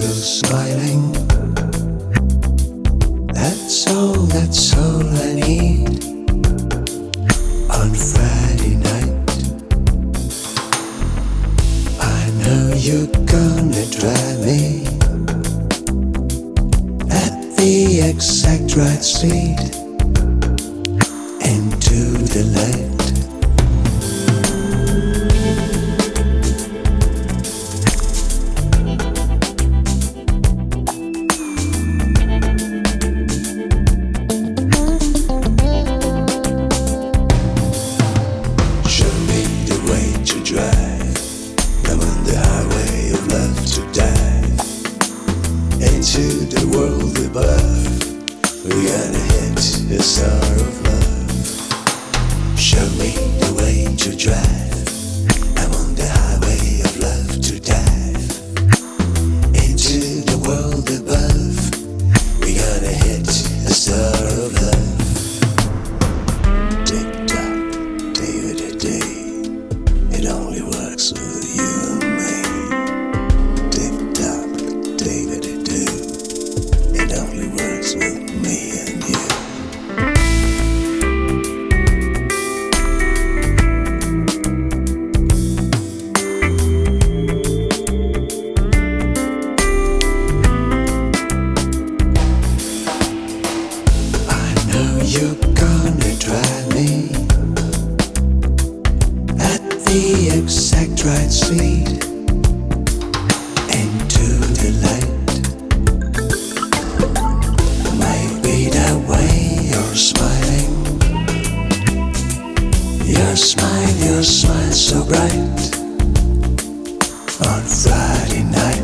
you're smiling. That's all I need on Friday night. I know you're gonna drive me at the exact right speed into the light. I'm on the highway of love to dive into the world above. We're gonna hit the star of love. Show me the way to drive. I'm on the highway of love to dive into the world above. We're gonna hit the star of love. Tick tock, day to day. It only works with you and me. Tick tock, day to day. It only works with me and you. I know you're gonna drive me the exact right speed into the light. Maybe that way you're smiling. Your smile so bright on Friday night.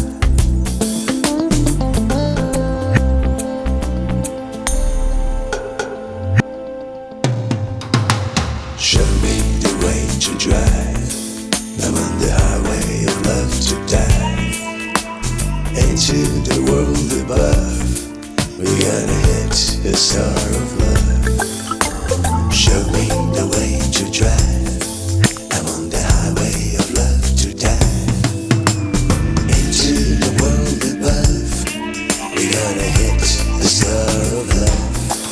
Show me the way to drive. I'm on the highway of love to dive into the world above. We're gonna hit the star of love. Show me the way to drive. I'm on the highway of love to dive into the world above. We're gonna hit the star of love.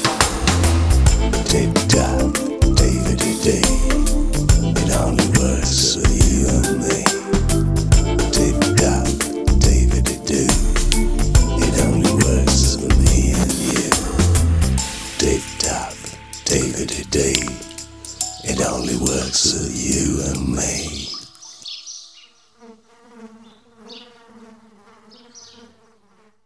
Tip top, day to day. It only works with you and me. Tip top, day to day. It only works with me and you. Tip top, day to day. It only works with you and me.